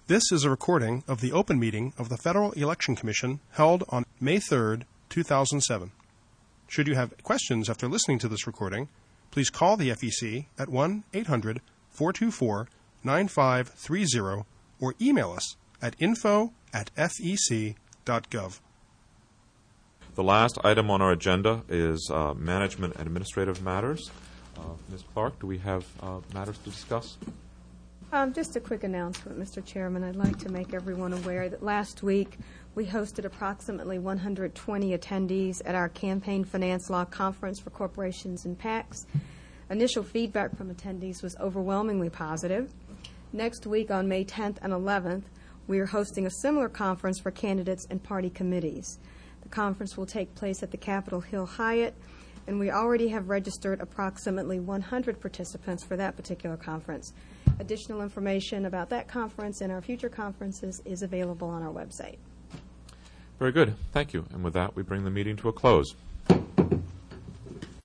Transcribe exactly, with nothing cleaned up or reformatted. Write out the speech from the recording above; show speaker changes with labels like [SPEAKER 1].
[SPEAKER 1] This is a recording of the open meeting of the Federal Election Commission held on May third, two thousand seven. Should you have questions after listening to this recording, please call the F E C at one eight hundred, four two four, nine five three zero or email us at info at f e c dot gov.
[SPEAKER 2] The last item on our agenda is uh, management and administrative matters. Uh, Miz Clark, do we have uh, matters to discuss?
[SPEAKER 3] Um, just a quick announcement, Mister Chairman. I'd like to make everyone aware that last week we hosted approximately one hundred twenty attendees at our Campaign Finance Law Conference for Corporations and PACs. Initial feedback from attendees was overwhelmingly positive. Next week on May tenth and eleventh, we are hosting a similar conference for candidates and party committees. The conference will take place at the Capitol Hill Hyatt, and we already have registered approximately one hundred participants for that particular conference. Additional information about that conference and our future conferences is available on our website.
[SPEAKER 2] Very good. Thank you. And with that, we bring the meeting to a close.